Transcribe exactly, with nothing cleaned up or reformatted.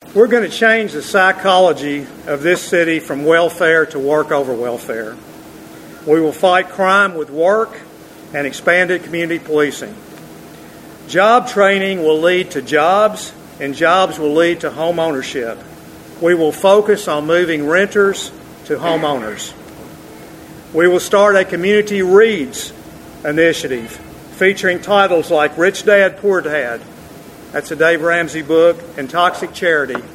We're going to change the psychology of this city from welfare to work over welfare. We will fight crime with work and expanded community policing. Job training will lead to jobs, and jobs will lead to home ownership. We will focus on moving renters to homeowners. We will start a Community Reads initiative featuring titles like Rich Dad, Poor Dad, that's a Dave Ramsey book, and Toxic Charity.